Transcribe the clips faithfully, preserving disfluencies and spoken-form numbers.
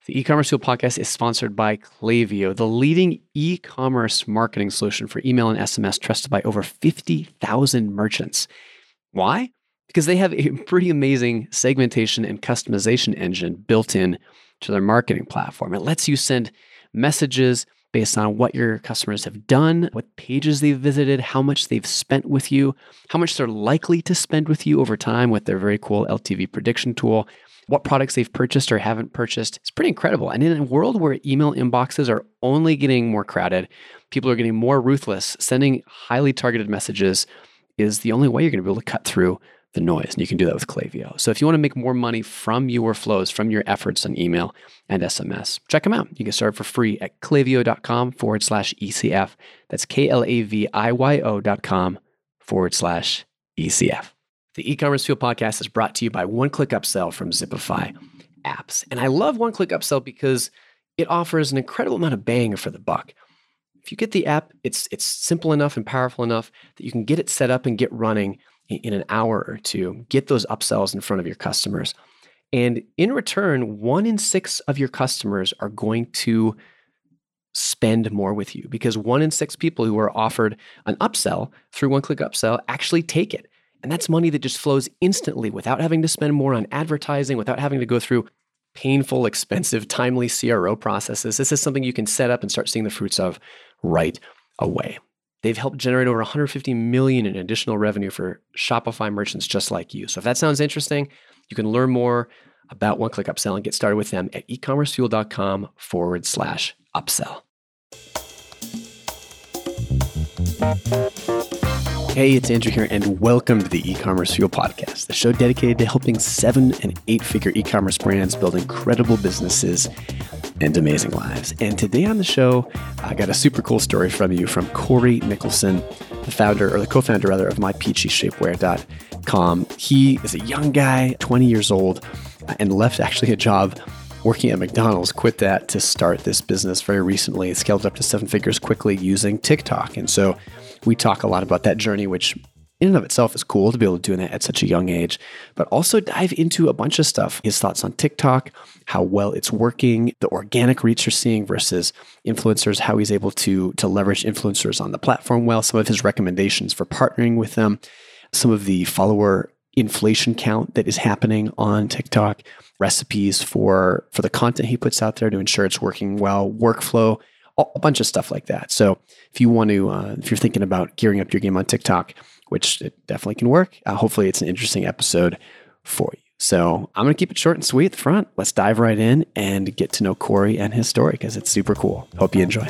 The E-commerce Fuel podcast is sponsored by Klaviyo, the leading e-commerce marketing solution for email and S M S trusted by over fifty thousand merchants. Why? Because they have a pretty amazing segmentation and customization engine built in to their marketing platform. It lets you send messages based on what your customers have done, what pages they've visited, how much they've spent with you, how much they're likely to spend with you over time with their very cool L T V prediction tool, what products they've purchased or haven't purchased. It's pretty incredible. And in a world where email inboxes are only getting more crowded, people are getting more ruthless, sending highly targeted messages is the only way you're going to be able to cut through the noise. And you can do that with Klaviyo. So if you want to make more money from your flows, from your efforts on email and S M S, check them out. You can start for free at klaviyo.com forward slash ECF. That's K-L-A-V-I-Y-O dot com forward slash ECF. The E-commerce Fuel podcast is brought to you by One Click Upsell from Zipify Apps. And I love One Click Upsell because it offers an incredible amount of bang for the buck. If you get the app, it's it's simple enough and powerful enough that you can get it set up and get running in an hour or two, get those upsells in front of your customers. And in return, one in six of your customers are going to spend more with you because one in six people who are offered an upsell through One Click Upsell actually take it. And that's money that just flows instantly without having to spend more on advertising, without having to go through painful, expensive, timely C R O processes. This is something you can set up and start seeing the fruits of right away. They've helped generate over one hundred fifty million dollars in additional revenue for Shopify merchants just like you. So if that sounds interesting, you can learn more about One Click Upsell and get started with them at ecommercefuel.com forward slash upsell. Hey, it's Andrew here, and welcome to the E-commerce Fuel podcast, the show dedicated to helping seven and eight-figure e-commerce brands build incredible businesses and amazing lives. And today on the show, I got a super cool story from you from Corey Nicholson, the founder, or the co-founder rather, of my peachy shapewear dot com. He is a young guy, twenty years old, and left actually a job working at McDonald's, quit that to start this business very recently. It scaled up to seven figures quickly using TikTok. And so we talk a lot about that journey, which in and of itself is cool to be able to do that at such a young age, but also dive into a bunch of stuff. His thoughts on TikTok, how well it's working, the organic reach you're seeing versus influencers, how he's able to, to leverage influencers on the platform well, some of his recommendations for partnering with them, some of the follower inflation count that is happening on TikTok, recipes for, for the content he puts out there to ensure it's working well, workflow, a bunch of stuff like that. So if you want to, uh, if you're thinking about gearing up your game on TikTok, which it definitely can work, uh, hopefully it's an interesting episode for you. So I'm going to keep it short and sweet at the front. Let's dive right in and get to know Corey and his story because it's super cool. Hope you enjoy.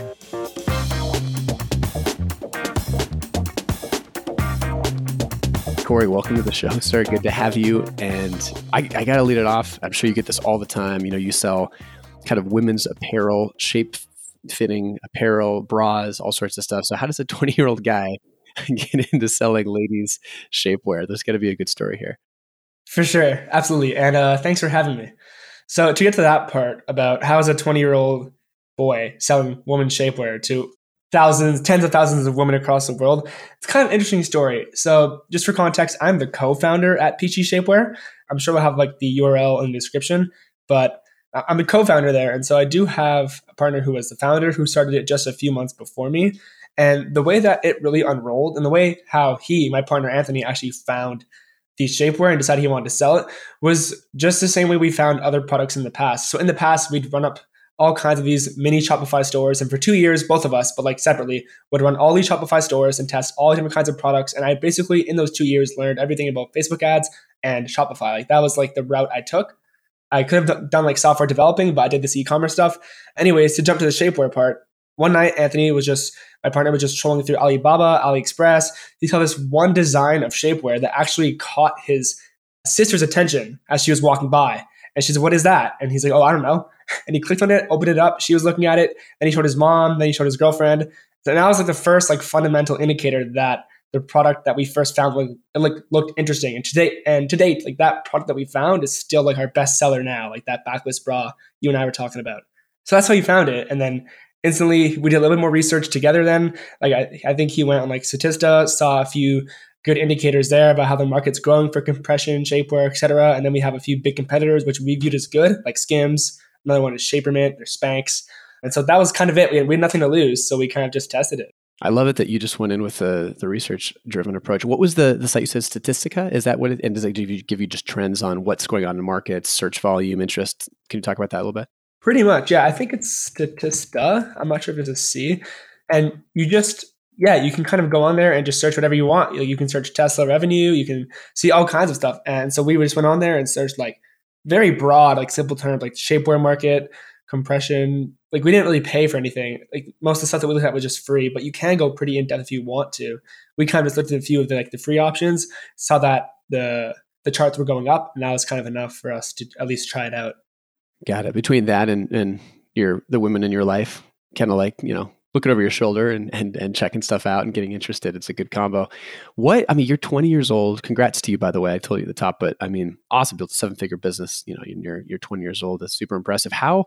Corey, welcome to the show. It's very good to have you. And I, I got to lead it off. I'm sure you get this all the time. You know, you sell kind of women's apparel, shape fitting apparel, bras, all sorts of stuff. So how does a twenty-year-old guy get into selling ladies' shapewear? There's got to be a good story here. For sure. Absolutely. And uh, thanks for having me. So to get to that part about how is a twenty-year-old boy selling women's shapewear to thousands, tens of thousands of women across the world, it's kind of an interesting story. So just for context, I'm the co-founder at Peachy Shapewear. I'm sure we'll have like the U R L in the description, but I'm a co-founder there. And so I do have a partner who was the founder who started it just a few months before me. And the way that it really unrolled and the way how he, my partner Anthony, actually found the shapewear and decided he wanted to sell it was just the same way we found other products in the past. So in the past, we'd run up all kinds of these mini Shopify stores. And for two years, both of us, but like separately, would run all these Shopify stores and test all different kinds of products. And I basically, in those two years, learned everything about Facebook ads and Shopify. Like that was like the route I took. I could have done like software developing, but I did this e-commerce stuff. Anyways, to jump to the shapewear part, one night, Anthony was just, my partner was just trolling through Alibaba, AliExpress. He saw this one design of shapewear that actually caught his sister's attention as she was walking by. And she said, "What is that?" And he's like, "Oh, I don't know." And he clicked on it, opened it up. She was looking at it. Then he showed his mom. Then he showed his girlfriend. So that was like the first like fundamental indicator that the product that we first found like, it, like looked interesting. And to date, and to date, like that product that we found is still like our best seller now, like that backless bra you and I were talking about. So that's how you found it. And then instantly we did a little bit more research together then. Like I, I think he went on like Statista, saw a few good indicators there about how the market's growing for compression, shapewear, et cetera. And then we have a few big competitors, which we viewed as good, like Skims, Another one is Shapermint, there's Spanx. And so that was kind of it. We had, we had nothing to lose. So we kind of just tested it. I love it that you just went in with the the research driven approach. What was the the site you said, Statistica? Is that what it, and does it give you, give you just trends on what's going on in markets, search volume, interest? Can you talk about that a little bit? Pretty much. Yeah. I think it's Statista. I'm not sure if it's a C. And you just, yeah, you can kind of go on there and just search whatever you want. You, know, you can search Tesla revenue. You can see all kinds of stuff. And so we just went on there and searched like very broad, like simple terms like shapewear market, compression. Like we didn't really pay for anything. Like most of the stuff that we looked at was just free, but you can go pretty in depth if you want to. We kind of just looked at a few of the like the free options, saw that the the charts were going up, and that was kind of enough for us to at least try it out. Got it. Between that and and your the women in your life, kind of like, you know, looking over your shoulder and, and and checking stuff out and getting interested. It's a good combo. What, I mean, you're twenty years old. Congrats to you, by the way. I told you at the top, but I mean, awesome. Built a seven figure business. You know, you're, you're twenty years old. That's super impressive. How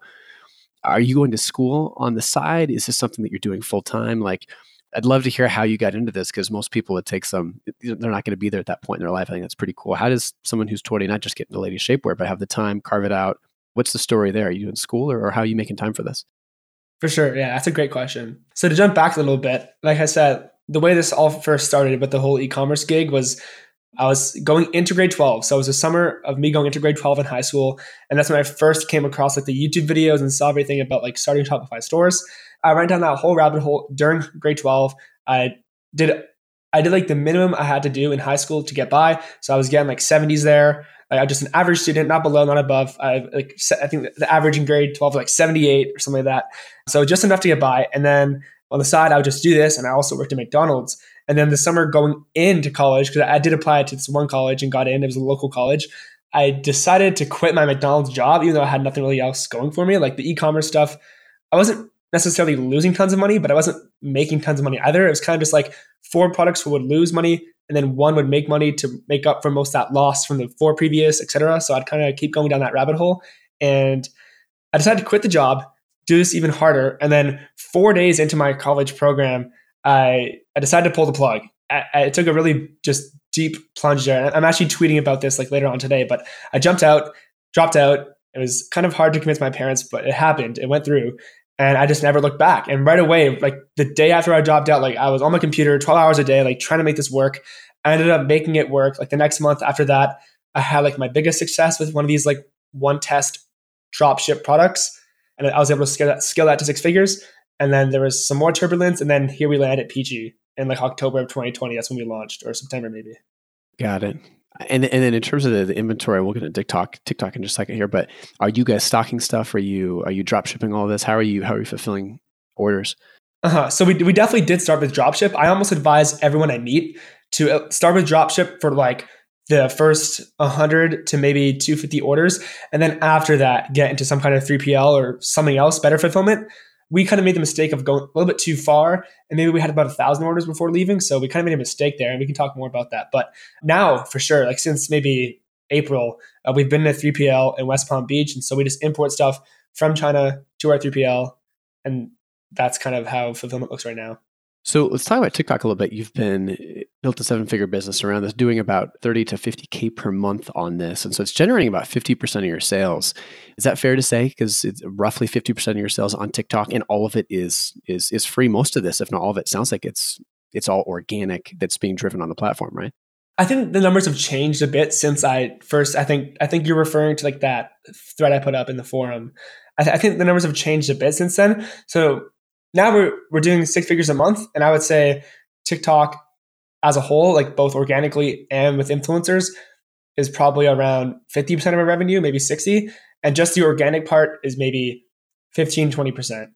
are you going to school on the side? Is this something that you're doing full time? Like, I'd love to hear how you got into this, because most people, it takes them, they're not going to be there at that point in their life. I think that's pretty cool. How does someone who's twenty not just get into ladies shapewear, but have the time, carve it out? What's the story there? Are you in school, or, or how are you making time for this? For sure. Yeah, that's a great question. So to jump back a little bit, like I said, the way this all first started with the whole e-commerce gig was I was going into grade twelve. So it was a summer of me going into grade twelve in high school. And that's when I first came across like the YouTube videos and saw everything about like starting Shopify stores. I went down that whole rabbit hole during grade twelve. I did I did like the minimum I had to do in high school to get by. So I was getting like seventies there. Like, I was just an average student, not below, not above. I like I think the average in grade twelve was like seventy-eight or something like that. So just enough to get by. And then on the side, I would just do this. And I also worked at McDonald's. And then the summer going into college, because I did apply to this one college and got in, it was a local college. I decided to quit my McDonald's job, even though I had nothing really else going for me. Like the e-commerce stuff, I wasn't necessarily losing tons of money, but I wasn't making tons of money either. It was kind of just like four products would lose money, and then one would make money to make up for most of that loss from the four previous, et cetera. So I'd kind of keep going down that rabbit hole. And I decided to quit the job, do this even harder. And then four days into my college program, I, I decided to pull the plug. I, I took a really just deep plunge there. I'm actually tweeting about this like later on today, but I jumped out, dropped out. It was kind of hard to convince my parents, but it happened. It went through. And I just never looked back. And right away, like the day after I dropped out, like I was on my computer twelve hours a day, like trying to make this work. I ended up making it work. Like the next month after that, I had like my biggest success with one of these like one test drop ship products. And I was able to scale that, scale that to six figures. And then there was some more turbulence. And then here we land at Peachy in like October of twenty twenty. That's when we launched, or September maybe. Got it. And and then in terms of the, the inventory, we'll get to TikTok TikTok in just a second here. But are you guys stocking stuff? Are you are you drop shipping all this? How are you how are you fulfilling orders? Uh-huh. So we we definitely did start with dropship. I almost advise everyone I meet to start with dropship for like the first one hundred to maybe two hundred fifty orders, and then after that get into some kind of three P L or something else, better fulfillment. We kind of made the mistake of going a little bit too far, and maybe we had about a thousand orders before leaving. So we kind of made a mistake there, and we can talk more about that. But now, for sure, like since maybe April, uh, we've been in a three P L in West Palm Beach, and so we just import stuff from China to our three P L, and that's kind of how fulfillment looks right now. So let's talk about TikTok a little bit. You've been built a seven-figure business around this, doing about thirty to fifty K per month on this. And so it's generating about fifty percent of your sales. Is that fair to say? Because it's roughly fifty percent of your sales on TikTok, and all of it is is is free. Most of this, if not all of it, sounds like it's it's all organic that's being driven on the platform, right? I think the numbers have changed a bit since I first, I think I think you're referring to like that thread I put up in the forum. I, th- I think the numbers have changed a bit since then. So now we're we're doing six figures a month, and I would say TikTok as a whole, like both organically and with influencers, is probably around fifty percent of our revenue, maybe sixty. And just the organic part is maybe fifteen, twenty percent.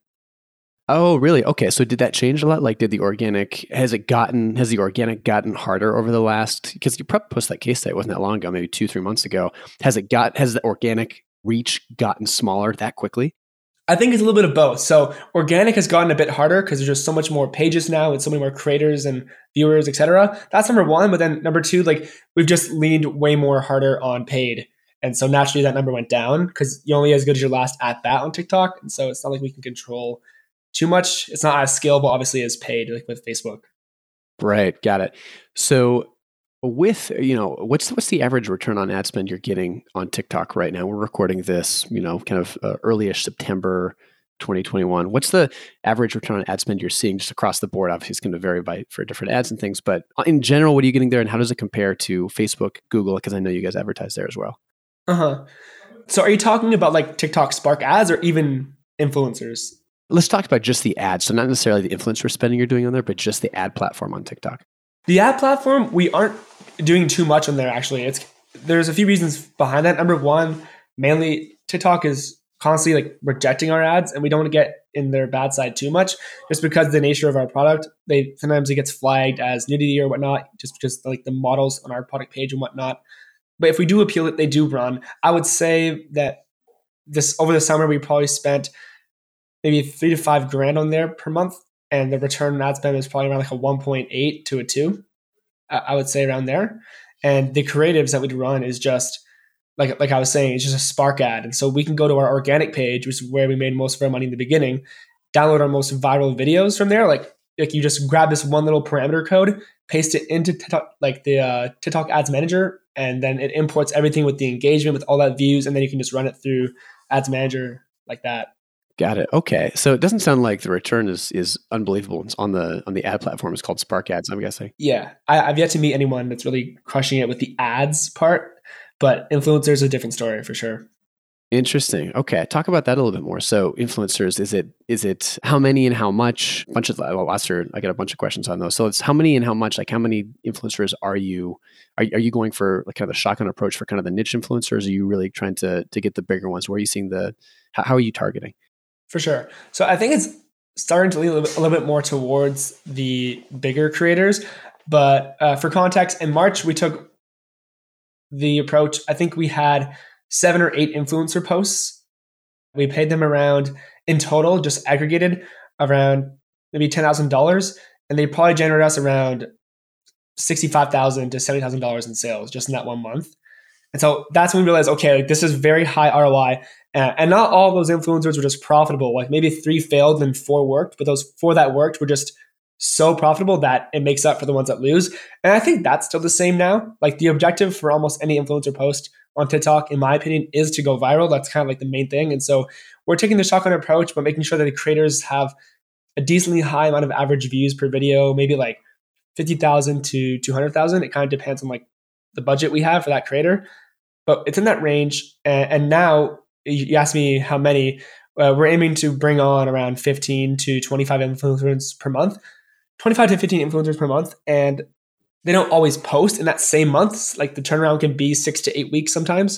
Oh, really? Okay. So did that change a lot? Like did the organic, has it gotten, has the organic gotten harder over the last, because you probably posted that case study, it wasn't that long ago, maybe two, three months ago. Has it got, has the organic reach gotten smaller that quickly? I think it's a little bit of both. So organic has gotten a bit harder because there's just so much more pages now and so many more creators and viewers, et cetera. That's number one. But then number two, like we've just leaned way more harder on paid. And so naturally that number went down because you're only as good as your last at bat on TikTok. And so it's not like we can control too much. It's not as scalable, obviously, as paid, like with Facebook. Right. Got it. So with, you know, what's what's the average return on ad spend you're getting on TikTok right now? We're recording this, you know, kind of uh, early-ish September twenty twenty-one. What's the average return on ad spend you're seeing just across the board? Obviously, it's going to vary by for different ads and things, but in general, what are you getting there, and how does it compare to Facebook, Google? Because I know you guys advertise there as well. Uh huh. So, are you talking about like TikTok Spark ads or even influencers? Let's talk about just the ads. So, not necessarily the influencer spending you're doing on there, but just the ad platform on TikTok. The ad platform, we aren't doing too much on there. Actually, it's there's a few reasons behind that. Number one, mainly TikTok is constantly like rejecting our ads, and we don't want to get in their bad side too much, just because of the nature of our product. They sometimes it gets flagged as nudity or whatnot, just because like the models on our product page and whatnot. But if we do appeal it, they do run. I would say that this over the summer we probably spent maybe three to five grand on there per month, and the return on ad spend is probably around like a one point eight to a two. I would say around there. And the creatives that we run is just like like I was saying, it's just a Spark ad. And so we can go to our organic page, which is where we made most of our money in the beginning, download our most viral videos from there. Like, like you just grab this one little parameter code, paste it into TikTok, like the uh, TikTok Ads Manager, and then it imports everything with the engagement, with all that views, and then you can just run it through Ads Manager like that. Got it. Okay. So it doesn't sound like the return is is unbelievable. It's on the on the ad platform. It's called Spark Ads, I'm guessing. Yeah. I, I've yet to meet anyone that's really crushing it with the ads part, but influencers is a different story for sure. Interesting. Okay. Talk about that a little bit more. So influencers, is it is it how many and how much? A bunch of well, last year I got a bunch of questions on those. So it's how many and how much, like how many influencers are you are, are you going for like kind of the shotgun approach for kind of the niche influencers? Are you really trying to to get the bigger ones? Where are you seeing the how, how are you targeting? For sure. So I think it's starting to lean a little bit, a little bit more towards the bigger creators. But uh, for context, in March, we took the approach. I think we had seven or eight influencer posts. We paid them around, in total, just aggregated, around maybe ten thousand dollars. And they probably generated us around sixty-five thousand dollars to seventy thousand dollars in sales just in that one month. And so that's when we realized, okay, like this is very high R O I. Uh, and not all of those influencers were just profitable. Like maybe three failed and four worked, but those four that worked were just so profitable that it makes up for the ones that lose. And I think that's still the same now. Like the objective for almost any influencer post on TikTok, in my opinion, is to go viral. That's kind of like the main thing. And so we're taking the shotgun approach, but making sure that the creators have a decently high amount of average views per video, maybe like fifty thousand to two hundred thousand. It kind of depends on like the budget we have for that creator. But it's in that range. And, and now you asked me how many. Uh, we're aiming to bring on around fifteen to twenty-five influencers per month, twenty-five to fifteen influencers per month. And they don't always post in that same month. Like the turnaround can be six to eight weeks sometimes.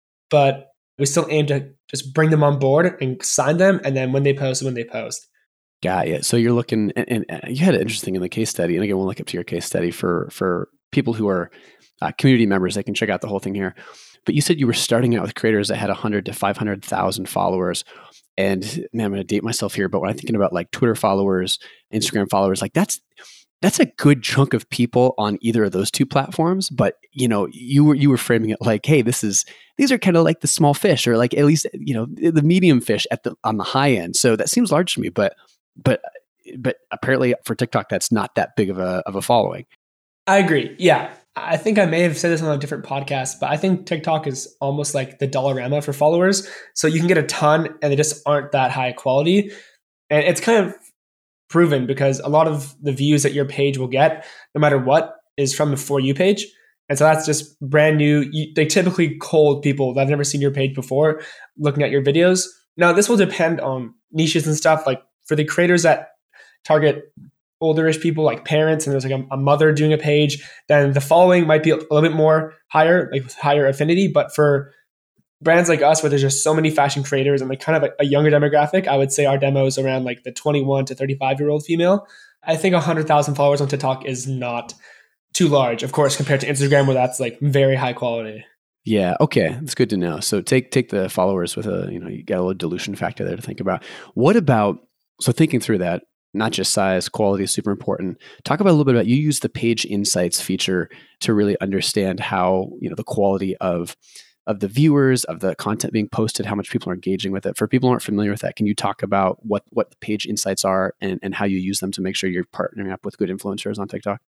But we still aim to just bring them on board and sign them. And then when they post, when they post. Got it. So you're looking, and, and you had it interesting in the case study. And again, we'll look up to your case study for for people who are uh, community members. They can check out the whole thing here. But you said you were starting out with creators that had one hundred to five hundred thousand followers. And man, I'm going to date myself here, but when I'm thinking about like Twitter followers, Instagram followers, like that's that's a good chunk of people on either of those two platforms. But you know, you were you were framing it like, hey, this is these are kind of like the small fish, or like at least you know the medium fish at the on the high end. So that seems large to me, but but but apparently for TikTok, that's not that big of a of a following. I agree. Yeah. I think I may have said this on a different podcast, but I think TikTok is almost like the Dollarama for followers. So you can get a ton and they just aren't that high quality. And it's kind of proven because a lot of the views that your page will get, no matter what, is from the For You page. And so that's just brand new. You, they typically cold people that have never seen your page before looking at your videos. Now, this will depend on niches and stuff. Like for the creators that target olderish people like parents, and there's like a, a mother doing a page, then the following might be a little bit more higher, like with higher affinity. But for brands like us, where there's just so many fashion creators and like kind of a, a younger demographic, I would say our demo is around like the twenty-one to thirty-five year old female. I think one hundred thousand followers on TikTok is not too large, of course, compared to Instagram, where that's like very high quality. Yeah. Okay. That's good to know. So take take the followers with a, you know, you got a little dilution factor there to think about. What about, so thinking through that, not just size, quality is super important. Talk about a little bit about, you use the Page Insights feature to really understand how, you know, the quality of of the viewers, of the content being posted, how much people are engaging with it. For people who aren't familiar with that, can you talk about what what the Page Insights are and, and how you use them to make sure you're partnering up with good influencers on TikTok?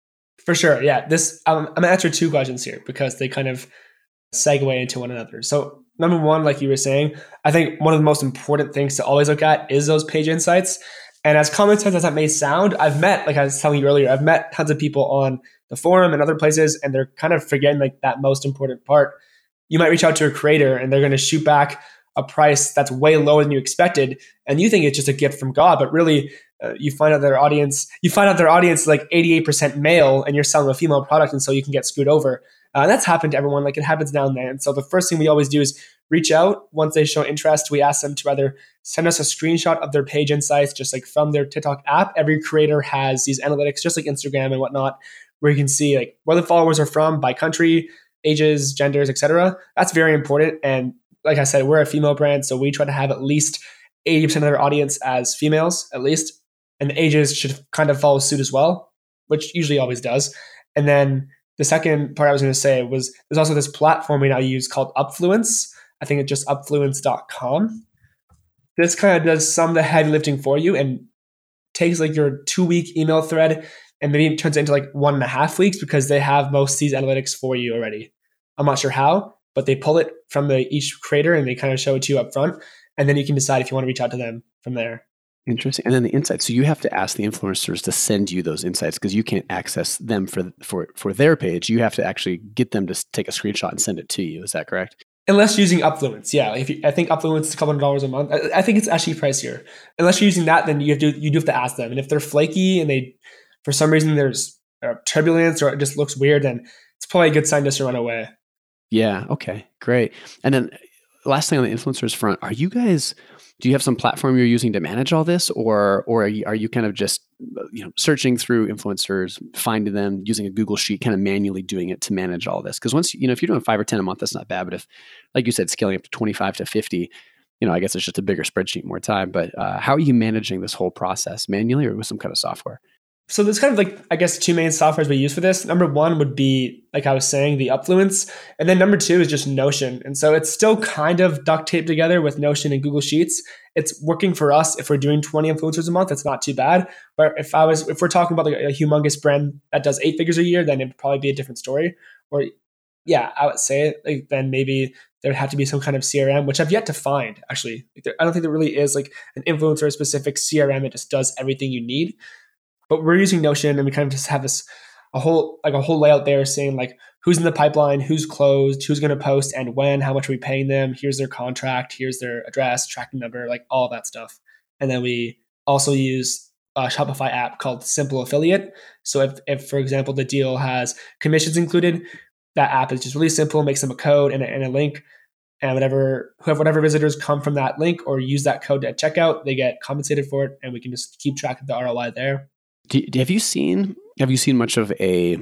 For sure. Yeah. This, um, I'm going to answer two questions here because they kind of segue into one another. So number one, like you were saying, I think one of the most important things to always look at is those page insights. And as common sense as that may sound, I've met, like I was telling you earlier, I've met tons of people on the forum and other places, and they're kind of forgetting like that most important part. You might reach out to a creator and they're going to shoot back a price that's way lower than you expected, and you think it's just a gift from God, but really uh, you find out their audience, you find out their audience is like eighty-eight percent male, and you're selling a female product, and so you can get screwed over. Uh, and that's happened to everyone. Like it happens now and then. And so the first thing we always do is reach out. Once they show interest, we ask them to either send us a screenshot of their page insights, just like from their TikTok app. Every creator has these analytics, just like Instagram and whatnot, where you can see like where the followers are from by country, ages, genders, et cetera. That's very important. And like I said, we're a female brand, so we try to have at least eighty percent of our audience as females, at least. And the ages should kind of follow suit as well, which usually always does. And then the second part I was going to say was there's also this platform we now use called Upfluence. I think it's just upfluence dot com. This kind of does some of the heavy lifting for you and takes like your two-week email thread and maybe turns it into like one and a half weeks because they have most of these analytics for you already. I'm not sure how, but they pull it from the each creator and they kind of show it to you up front. And then you can decide if you want to reach out to them from there. Interesting. And then the insights. So you have to ask the influencers to send you those insights because you can't access them for, for, for their page. You have to actually get them to take a screenshot and send it to you. Is that correct? Unless you're using Upfluence. Yeah. If you, I think Upfluence is a couple hundred dollars a month. I, I think it's actually pricier. Unless you're using that, then you have to, you do have to ask them. And if they're flaky and they, for some reason there's uh, turbulence or it just looks weird, then it's probably a good sign just to run away. Yeah. Okay. Great. And then last thing on the influencers front, are you guys, do you have some platform you're using to manage all this, or or are you, are you kind of just you know searching through influencers, finding them, using a Google Sheet, kind of manually doing it to manage all this? Because once you know if you're doing five or ten a month, that's not bad. But if, like you said, scaling up to twenty-five to fifty, you know, I guess it's just a bigger spreadsheet, more time. But uh, how are you managing this whole process manually or with some kind of software? So there's kind of like, I guess, two main softwares we use for this. Number one would be, like I was saying, the Upfluence. And then number two is just Notion. And so it's still kind of duct taped together with Notion and Google Sheets. It's working for us. If we're doing twenty influencers a month, it's not too bad. But if I was, if we're talking about like a humongous brand that does eight figures a year, then it'd probably be a different story. Or yeah, I would say it, like, then maybe there would have to be some kind of C R M, which I've yet to find, actually. Like there, I don't think there really is like an influencer specific C R M that just does everything you need. But we're using Notion, and we kind of just have this a whole like a whole layout there saying like who's in the pipeline, who's closed, who's going to post and when, how much are we paying them, here's their contract, here's their address, tracking number, like all that stuff. And then we also use a Shopify app called Simple Affiliate. So if, if for example, the deal has commissions included, that app is just really simple, makes them a code and a, and a link. And whatever whoever whatever visitors come from that link or use that code at checkout, they get compensated for it, and we can just keep track of the R O I there. Do, have you seen have you seen much of a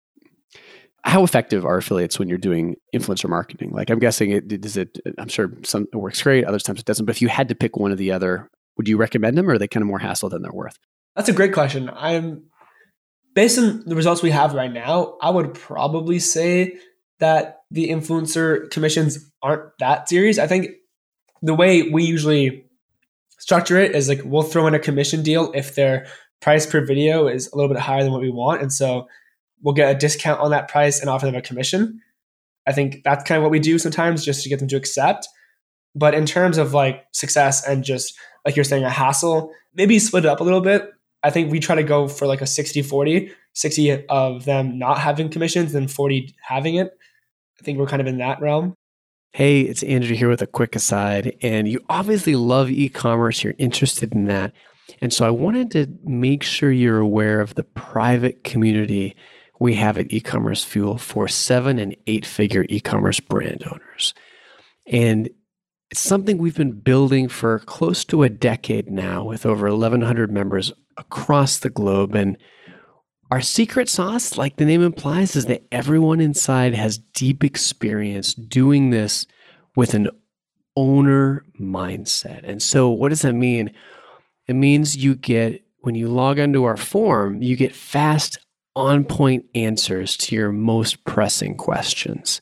how effective are affiliates when you're doing influencer marketing? Like I'm guessing it does it I'm sure some it works great, other times it doesn't. But if you had to pick one or the other, would you recommend them, or are they kind of more hassle than they're worth? That's a great question. I'm based on the results we have right now, I would probably say that the influencer commissions aren't that serious. I think the way we usually structure it is like we'll throw in a commission deal if their price per video is a little bit higher than what we want. And so we'll get a discount on that price and offer them a commission. I think that's kind of what we do sometimes just to get them to accept. But in terms of like success and just like you're saying, a hassle, maybe split it up a little bit. I think we try to go for like a sixty forty, sixty of them not having commissions and forty having it. I think we're kind of in that realm. Hey, it's Andrew here with a quick aside. And you obviously love e-commerce. You're interested in that. And so I wanted to make sure you're aware of the private community we have at E-commerce Fuel for seven and eight figure e-commerce brand owners. And it's something we've been building for close to a decade now with over eleven hundred members across the globe. And our secret sauce, like the name implies, is that everyone inside has deep experience doing this with an owner mindset. And so what does that mean? It means you get, when you log onto our forum, you get fast, on-point answers to your most pressing questions.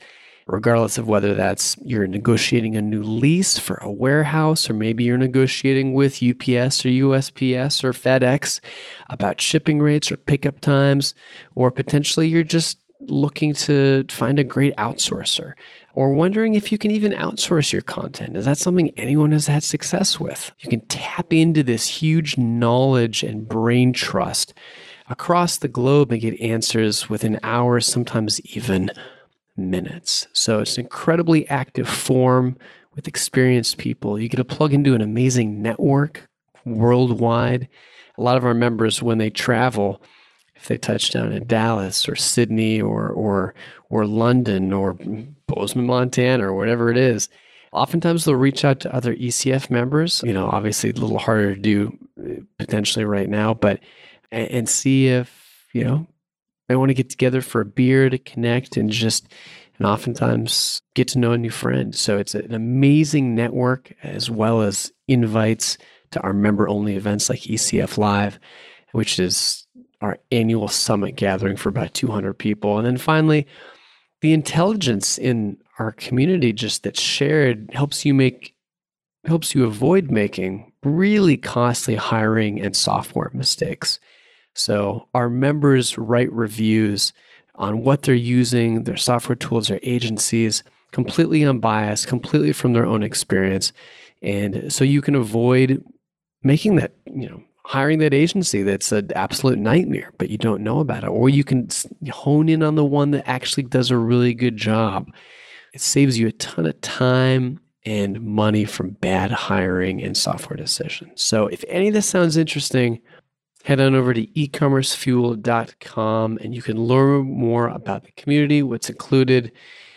regardless of whether that's you're negotiating a new lease for a warehouse, or maybe you're negotiating with U P S or U S P S or FedEx about shipping rates or pickup times, or potentially you're just looking to find a great outsourcer, or wondering if you can even outsource your content. Is that something anyone has had success with? You can tap into this huge knowledge and brain trust across the globe and get answers within hours, sometimes even minutes. So it's an incredibly active forum with experienced people. You get to plug into an amazing network worldwide. A lot of our members, when they travel, if they touch down in Dallas or Sydney or or or London or Bozeman, Montana, or whatever it is, oftentimes they'll reach out to other E C F members. You know, obviously a little harder to do potentially right now, but and, and see if, you know, they want to get together for a beer to connect and just, and oftentimes get to know a new friend. So it's an amazing network, as well as invites to our member-only events like E C F Live, which is our annual summit gathering for about two hundred people. And then finally, the intelligence in our community just that's shared helps you make, helps you avoid making really costly hiring and software mistakes. So our members write reviews on what they're using, their software tools, their agencies, completely unbiased, completely from their own experience. And so you can avoid making that, you know, hiring that agency that's an absolute nightmare, but you don't know about it. Or you can hone in on the one that actually does a really good job. It saves you a ton of time and money from bad hiring and software decisions. So if any of this sounds interesting, head on over to e commerce fuel dot com and you can learn more about the community, what's included,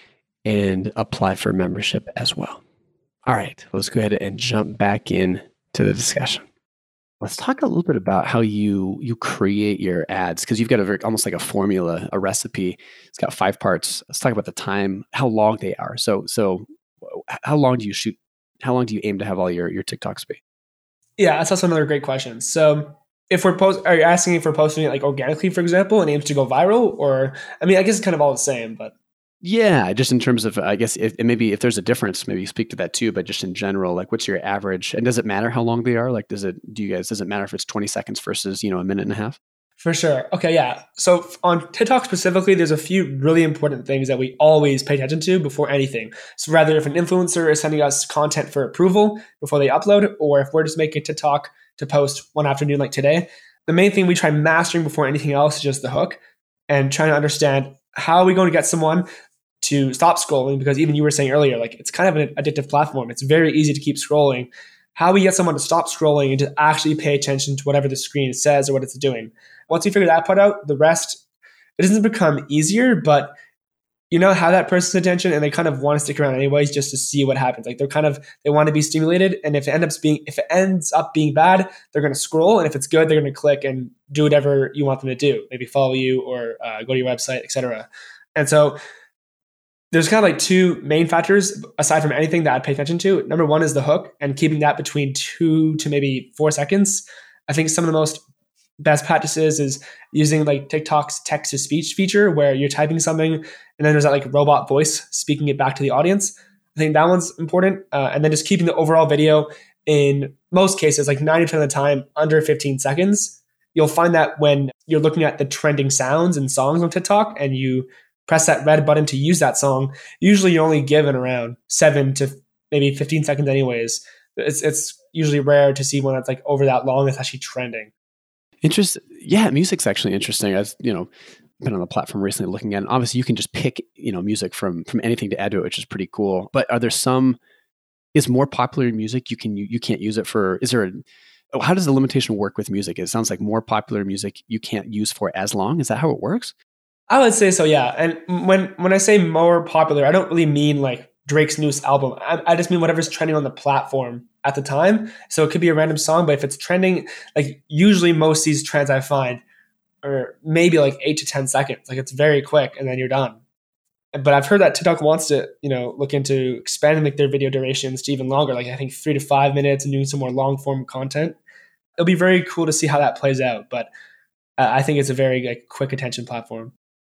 and apply for membership as well. All right, let's go ahead and jump back in to the discussion. Let's talk a little bit about how you you create your ads, because you've got a very, almost like a formula, a recipe. It's got five parts. Let's talk about the time, how long they are. So so how long do you shoot? How long do you aim to have all your, your TikToks be? Yeah, that's also another great question. So if we're post, are you asking if we're posting it like organically, for example, and aims to go viral, or I mean, I guess it's kind of all the same, but yeah, just in terms of, I guess, if, maybe if there's a difference, maybe you speak to that too. But just in general, like, what's your average? And does it matter how long they are? Like, does it? Do you guys? Does it matter if it's twenty seconds versus, you know, a minute and a half? For sure. Okay, yeah. So on TikTok specifically, there's a few really important things that we always pay attention to before anything. So rather if an influencer is sending us content for approval before they upload, or if we're just making a TikTok to post one afternoon like today, the main thing we try mastering before anything else is just the hook, and trying to understand how are we going to get someone to stop scrolling, because even you were saying earlier, like, it's kind of an addictive platform. It's very easy to keep scrolling. How we get someone to stop scrolling and to actually pay attention to whatever the screen says or what it's doing. Once you figure that part out, the rest, it doesn't become easier, but you know, have that person's attention and they kind of want to stick around anyways just to see what happens. Like, they're kind of, they want to be stimulated. And if it ends up being, if it ends up being bad, they're going to scroll. And if it's good, they're going to click and do whatever you want them to do. Maybe follow you or uh, go to your website, et cetera. And so there's kind of like two main factors aside from anything that I'd pay attention to. Number one is the hook, and keeping that between two to maybe four seconds. I think some of the most best practices is using like TikTok's text to speech feature, where you're typing something and then there's that like robot voice speaking it back to the audience. I think that one's important. Uh, and then just keeping the overall video, in most cases, like ninety percent of the time, under fifteen seconds. You'll find that when you're looking at the trending sounds and songs on TikTok and you press that red button to use that song, usually you're only given around seven to maybe fifteen seconds anyways. It's it's usually rare to see one that's like over that long that's actually trending. Interesting. Yeah, music's actually interesting. I've, you know, been on the platform recently looking at it. Obviously, you can just pick, you know, music from from anything to add to it, which is pretty cool. But are there some, is more popular music, you can you, you can't use it for, is there a, how does the limitation work with music? It sounds like more popular music you can't use for as long. Is that how it works? I would say so, yeah. And when when I say more popular, I don't really mean like Drake's newest album. I, I just mean whatever's trending on the platform at the time. So it could be a random song, but if it's trending, like usually most of these trends I find are maybe like eight to ten seconds. Like, it's very quick and then you're done. But I've heard that TikTok wants to, you know, look into expanding like their video durations to even longer, like I think three to five minutes, and doing some more long form content. It'll be very cool to see how that plays out. But uh, I think it's a very like quick attention platform.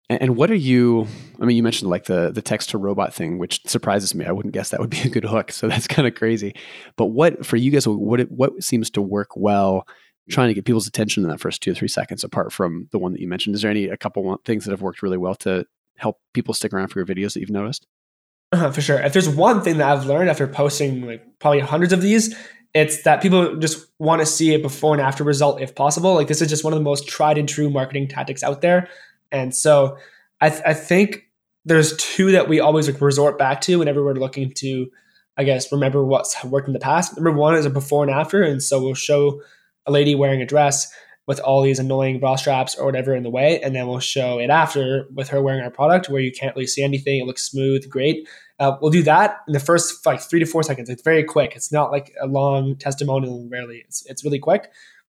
And, and what are you, I mean, you mentioned like the, the text to robot thing, which surprises me. I wouldn't guess that would be a good hook. So that's kind of crazy. But what, for you guys, what, what seems to work well trying to get people's attention in that first two or three seconds apart from the one that you mentioned? Is there any, a couple things that have worked really well to help people stick around for your videos that you've noticed? Uh, for sure. If there's one thing that I've learned after posting like probably hundreds of these, it's that people just want to see a before and after result if possible. Like this is just one of the most tried and true marketing tactics out there. And so I, th- I think there's two that we always like resort back to whenever we're looking to, I guess, remember what's worked in the past. Number one is a before and after. And so we'll show a lady wearing a dress with all these annoying bra straps or whatever in the way. And then we'll show it after with her wearing our product where you can't really see anything. It looks smooth, great. Uh, we'll do that in the first like three to four seconds. It's very quick. It's not like a long testimonial, rarely. It's, it's really quick.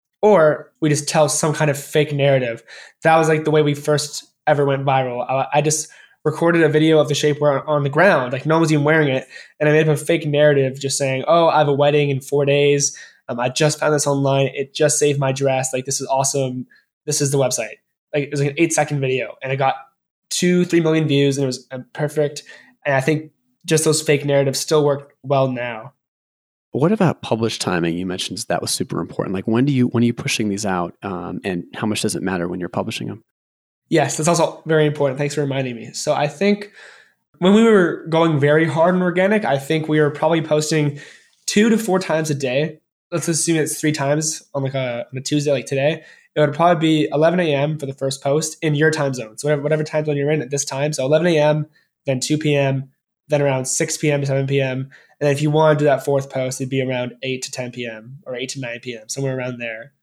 Or we just tell some kind of fake narrative. That was like the way we first ever went viral. I, I just recorded a video of the shapewear on the ground. Like no one was even wearing it. And I made up a fake narrative just saying, oh, I have a wedding in four days. Um, I just found this online. It just saved my dress. Like, this is awesome. This is the website. Like, it was like an eight second video and it got two, three million views and it was uh, perfect. And I think just those fake narratives still work well now. What about publish timing? You mentioned that was super important. Like when do you, when are you pushing these out? Um, and how much does it matter when you're publishing them? Yes, that's also very important. Thanks for reminding me. So I think when we were going very hard on organic, I think we were probably posting two to four times a day. Let's assume it's three times on like a, on a Tuesday like today. It would probably be eleven a.m. for the first post in your time zone. So whatever, whatever time zone you're in at this time. So eleven a.m., then two p.m., then around six p.m. to seven p.m. And then if you want to do that fourth post, it'd be around eight to ten p.m. or eight to nine p.m. Somewhere around there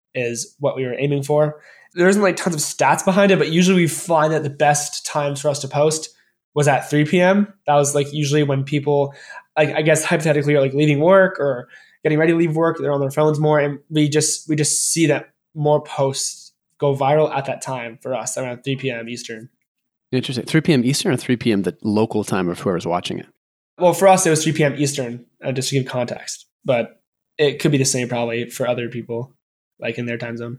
is what we were aiming for. There isn't like tons of stats behind it, but usually we find that the best times for us to post was at three p.m. That was like usually when people, like I guess hypothetically, are like leaving work or getting ready to leave work. They're on their phones more, and we just we just see that more posts go viral at that time for us around three p.m. Eastern. Interesting. three p.m. Eastern or three p.m. the local time of whoever's watching it? Well, for us, it was three p.m. Eastern, uh, just to give context. But it could be the same probably for other people, like in their time zone.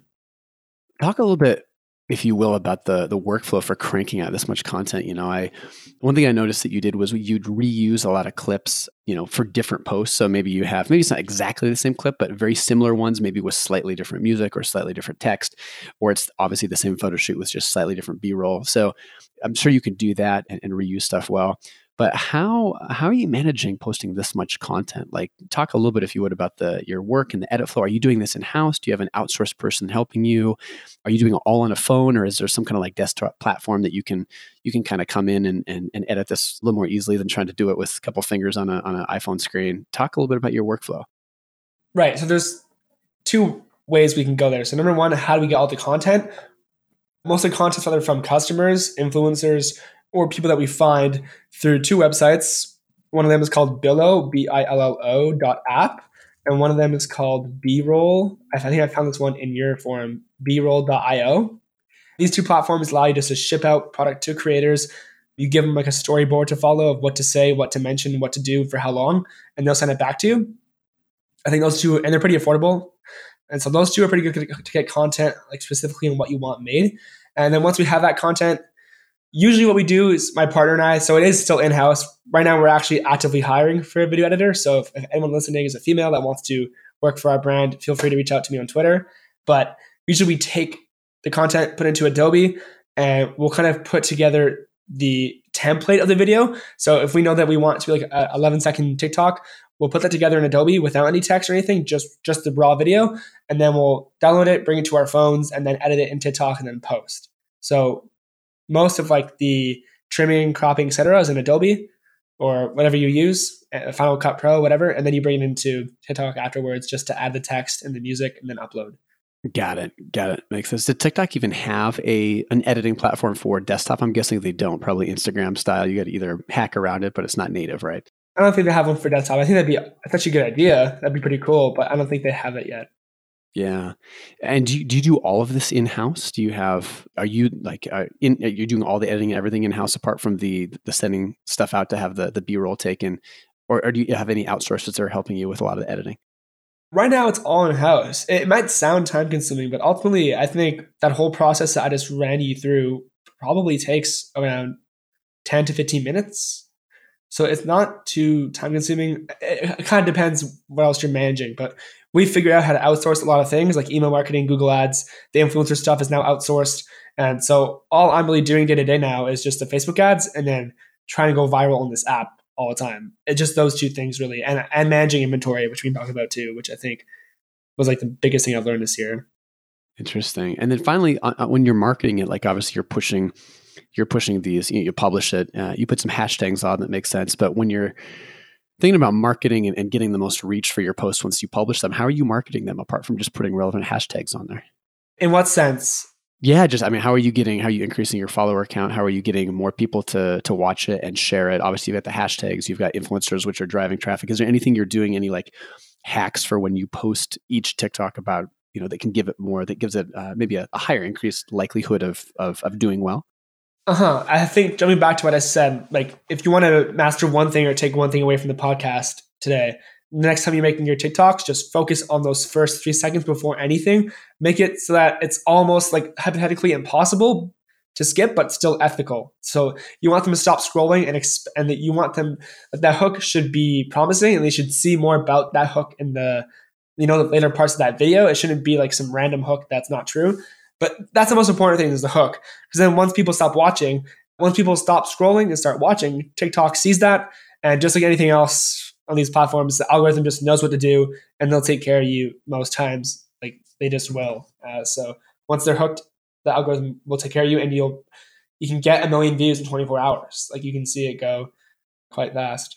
Talk a little bit, if you will, about the the workflow for cranking out this much content. You know, I one thing I noticed that you did was you'd reuse a lot of clips, you know, for different posts. So maybe you have, maybe it's not exactly the same clip, but very similar ones, maybe with slightly different music or slightly different text, or it's obviously the same photo shoot with just slightly different B-roll. So I'm sure you could do that and, and reuse stuff well. But how how are you managing posting this much content? Like, talk a little bit, if you would, about the your work and the edit flow. Are you doing this in-house? Do you have an outsourced person helping you? Are you doing it all on a phone, or is there some kind of like desktop platform that you can you can kind of come in and, and, and edit this a little more easily than trying to do it with a couple fingers on a on an iPhone screen? Talk a little bit about your workflow. Right. So there's two ways we can go there. So number one, how do we get all the content? Most of the content's either from customers, influencers, or people that we find through two websites. One of them is called Billo, B I L L O dot app. And one of them is called B-roll. I think I found this one in your forum, B roll dot io. These two platforms allow you just to ship out product to creators. You give them like a storyboard to follow of what to say, what to mention, what to do for how long, and they'll send it back to you. I think those two, and they're pretty affordable. And so those two are pretty good to get content, like specifically on what you want made. And then once we have that content, usually what we do is my partner and I, so it is still in-house. Right now, we're actually actively hiring for a video editor. So if, if anyone listening is a female that wants to work for our brand, feel free to reach out to me on Twitter. But usually we take the content, put it into Adobe, and we'll kind of put together the template of the video. So if we know that we want to be like a eleven second TikTok, we'll put that together in Adobe without any text or anything, just, just the raw video. And then we'll download it, bring it to our phones, and then edit it in TikTok and then post. So most of like the trimming, cropping, et cetera is in Adobe or whatever you use, Final Cut Pro, whatever. And then you bring it into TikTok afterwards just to add the text and the music and then upload. Got it. Got it. Makes sense. Did TikTok even have a an editing platform for desktop? I'm guessing they don't. Probably Instagram style. You got to either hack around it, but it's not native, right? I don't think they have one for desktop. I think that'd be that's actually a good idea. That'd be pretty cool, but I don't think they have it yet. Yeah. And do you, do you do all of this in-house? Do you have, are you like, uh, in, are you doing all the editing and everything in-house apart from the the sending stuff out to have the, the B-roll taken? Or, or do you have any outsourcers that are helping you with a lot of the editing? Right now, it's all in-house. It might sound time-consuming, but ultimately, I think that whole process that I just ran you through probably takes around ten to fifteen minutes. So it's not too time consuming. It, it kind of depends what else you're managing, but we figured out how to outsource a lot of things like email marketing, Google Ads. The influencer stuff is now outsourced. And so all I'm really doing day to day now is just the Facebook ads and then trying to go viral on this app all the time. It's just those two things really. And, and managing inventory, which we can talk about too, which I think was like the biggest thing I've learned this year. Interesting. And then finally, uh, when you're marketing it, like obviously you're pushing, you're pushing these, you, know, you publish it, uh, you put some hashtags on that makes sense. But when you're thinking about marketing and, and getting the most reach for your posts once you publish them, how are you marketing them apart from just putting relevant hashtags on there? In what sense? Yeah, just, I mean, how are you getting, how are you increasing your follower count? How are you getting more people to to watch it and share it? Obviously, you've got the hashtags, you've got influencers, which are driving traffic. Is there anything you're doing, any like hacks for when you post each TikTok about, you know, that can give it more, that gives it uh, maybe a, a higher increased likelihood of, of, of doing well? Uh-huh. I think jumping back to what I said, like if you want to master one thing or take one thing away from the podcast today, the next time you're making your TikToks, just focus on those first three seconds before anything. Make it so that it's almost like hypothetically impossible to skip, but still ethical. So you want them to stop scrolling and exp- and that you want them, that, that hook should be promising and they should see more about that hook in the, you know, the later parts of that video. It shouldn't be like some random hook that's not true. But that's the most important thing is the hook. Because then once people stop watching, once people stop scrolling and start watching, TikTok sees that. And just like anything else on these platforms, the algorithm just knows what to do and they'll take care of you most times. Like they just will. Uh, so once they're hooked, the algorithm will take care of you and you'll, you can get a million views in twenty-four hours. Like you can see it go quite fast.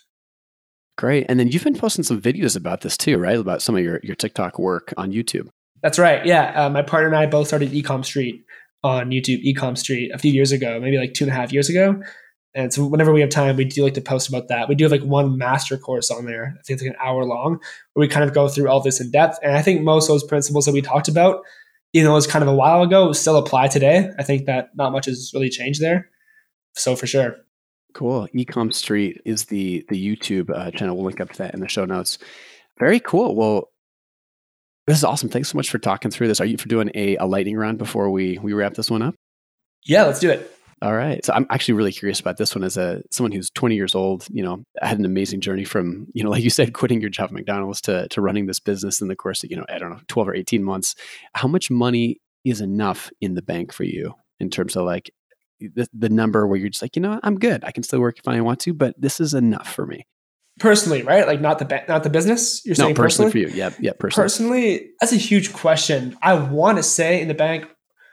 Great. And then you've been posting some videos about this too, right? About some of your, your TikTok work on YouTube. That's right. Yeah. Uh, my partner and I both started Ecom Street on YouTube, Ecom Street a few years ago, maybe like two and a half years ago. And so whenever we have time, we do like to post about that. We do have like one master course on there. I think it's like an hour long where we kind of go through all this in depth. And I think most of those principles that we talked about, you know, it was kind of a while ago, still apply today. I think that not much has really changed there. So for sure. Cool. Ecom Street is the, the YouTube uh, channel. We'll link up to that in the show notes. Very cool. Well, this is awesome. Thanks so much for talking through this. Are you for doing a, a lightning round before we, we wrap this one up? Yeah, let's do it. All right. So I'm actually really curious about this one as a someone who's twenty years old, you know, had an amazing journey from, you know, like you said, quitting your job at McDonald's to, to running this business in the course of, you know, I don't know, twelve or eighteen months. How much money is enough in the bank for you in terms of like the, the number where you're just like, you know, I'm good. I can still work if I want to, but this is enough for me. Personally, right? Like not the ba- not the business. You're saying no, personally, personally for you. Yeah, yeah, personally. Personally, that's a huge question. I want to say in the bank,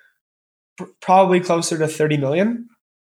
pr- probably closer to thirty million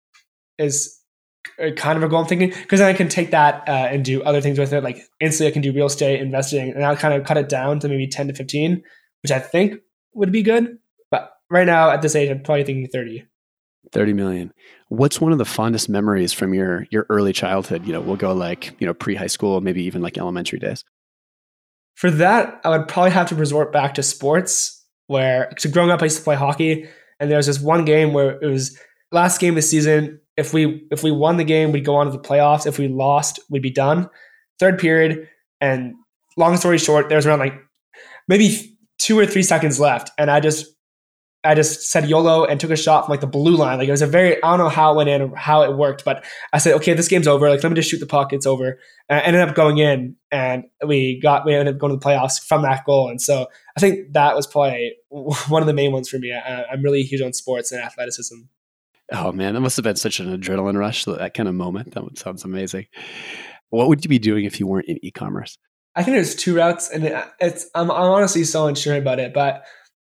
is kind of a goal I'm thinking, because then I can take that uh, and do other things with it. Like instantly I can do real estate investing and I'll kind of cut it down to maybe ten to fifteen, which I think would be good. But right now at this age, I'm probably thinking thirty. thirty million. What's one of the fondest memories from your your early childhood? You know, we'll go like, you know, pre-high school, maybe even like elementary days. For that, I would probably have to resort back to sports where, so growing up, I used to play hockey and there was this one game where it was last game of the season. If we, if we won the game, we'd go on to the playoffs. If we lost, we'd be done. Third period. And long story short, there was around like maybe two or three seconds left. And I just, I just said YOLO and took a shot from like the blue line. Like it was a very, I don't know how it went in or how it worked, but I said, okay, this game's over. Like, let me just shoot the puck. It's over. And I ended up going in and we got, we ended up going to the playoffs from that goal. And so I think that was probably one of the main ones for me. I, I'm really huge on sports and athleticism. Oh man, that must have been such an adrenaline rush, that kind of moment. That would sounds amazing. What would you be doing if you weren't in e-commerce? I think there's two routes and it's, I'm, I'm honestly so unsure about it, but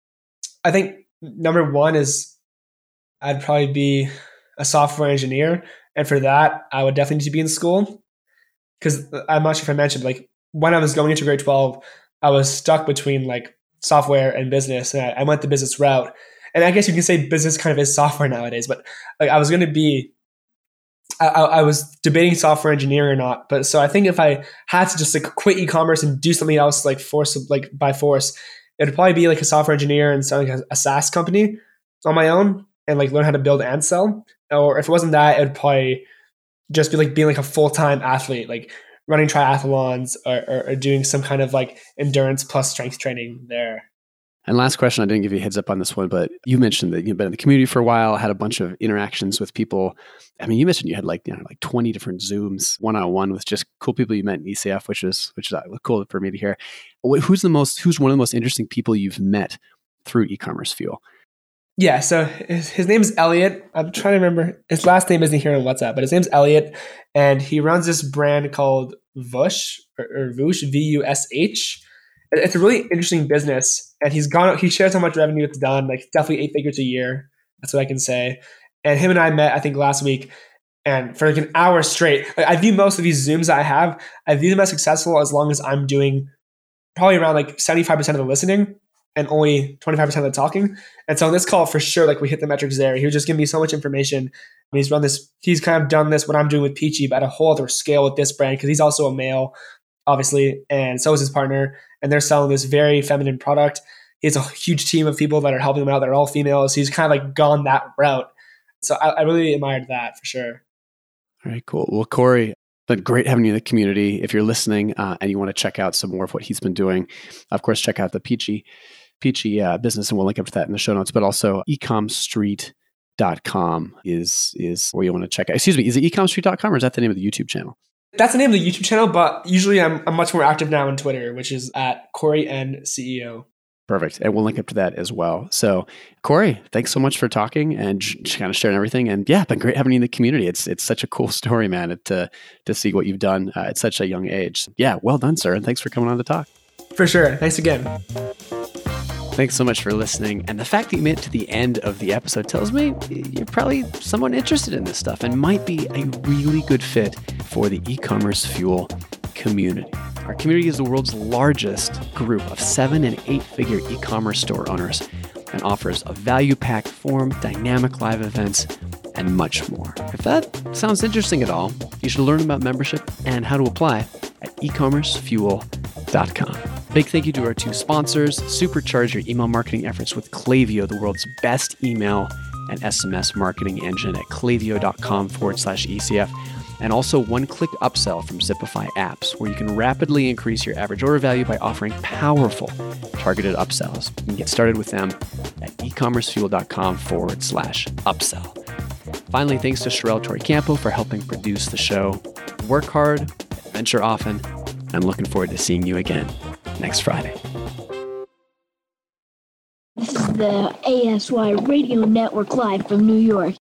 I think number one is I'd probably be a software engineer. And for that, I would definitely need to be in school. Because I'm not sure if I mentioned, like when I was going into grade twelve, I was stuck between like software and business. And I, I went the business route. And I guess you can say business kind of is software nowadays. But like I was going to be, I, I was debating software engineering or not. But so I think if I had to just like quit e-commerce and do something else like force, like by force, it would probably be like a software engineer and starting like a, a SaaS company on my own and like learn how to build and sell. Or if it wasn't that, it would probably just be like being like a full-time athlete, like running triathlons or, or, or doing some kind of like endurance plus strength training there. And last question, I didn't give you a heads up on this one, but you mentioned that you've been in the community for a while, had a bunch of interactions with people. I mean, you mentioned you had like, you know, like twenty different Zooms one-on-one with just cool people you met in E C F, which is, which is cool for me to hear. Who's the most, who's one of the most interesting people you've met through E-commerce Fuel? Yeah, so his, his name is Elliot. I'm trying to remember. His last name isn't here on WhatsApp, but his name's Elliot. And he runs this brand called Vush, or, or Vush, V U S H. It's a really interesting business. And he's gone, he shares how much revenue it's done, like definitely eight figures a year. That's what I can say. And him and I met, I think, last week. And for like an hour straight, I view most of these Zooms that I have, I view them as successful as long as I'm doing probably around like seventy-five percent of the listening and only twenty-five percent of the talking. And so on this call, for sure, like we hit the metrics there. He was just giving me so much information. And he's run this, he's kind of done this, what I'm doing with Peachy, but at a whole other scale with this brand, because he's also a male, obviously, and so is his partner. And they're selling this very feminine product. He has a huge team of people that are helping him out that are all females. He's kind of like gone that route. So I, I really admired that for sure. All right, cool. Well, Corey, been great having you in the community. If you're listening uh, and you want to check out some more of what he's been doing, of course, check out the Peachy Peachy uh, business, and we'll link up to that in the show notes. But also, ecom street dot com is is where you want to check out. Excuse me, is it ecom street dot com or is that the name of the YouTube channel? That's the name of the YouTube channel, but usually I'm, I'm much more active now on Twitter, which is at Corey N C E O. Perfect. And we'll link up to that as well. So, Corey, thanks so much for talking and just kind of sharing everything. And yeah, been great having you in the community. It's it's such a cool story, man, to, to see what you've done uh, at such a young age. Yeah, well done, sir. And thanks for coming on to talk. For sure. Thanks again. Thanks so much for listening. And the fact that you made it to the end of the episode tells me you're probably someone interested in this stuff and might be a really good fit for the e-commerce fuel community. Our community is the world's largest group of seven and eight figure e-commerce store owners and offers a value-packed forum, dynamic live events, and much more. If that sounds interesting at all, you should learn about membership and how to apply at e commerce fuel dot com. Big thank you to our two sponsors. Supercharge your email marketing efforts with Klaviyo, the world's best email and S M S marketing engine at klaviyo.com forward slash ECF. And also one-click upsell from Zipify Apps, where you can rapidly increase your average order value by offering powerful targeted upsells. You can get started with them at ecommercefuel.com forward slash upsell. Finally, thanks to Sherelle Toricampo for helping produce the show. Work hard, adventure often, and I'm looking forward to seeing you again next Friday. This is the A S Y Radio Network live from New York.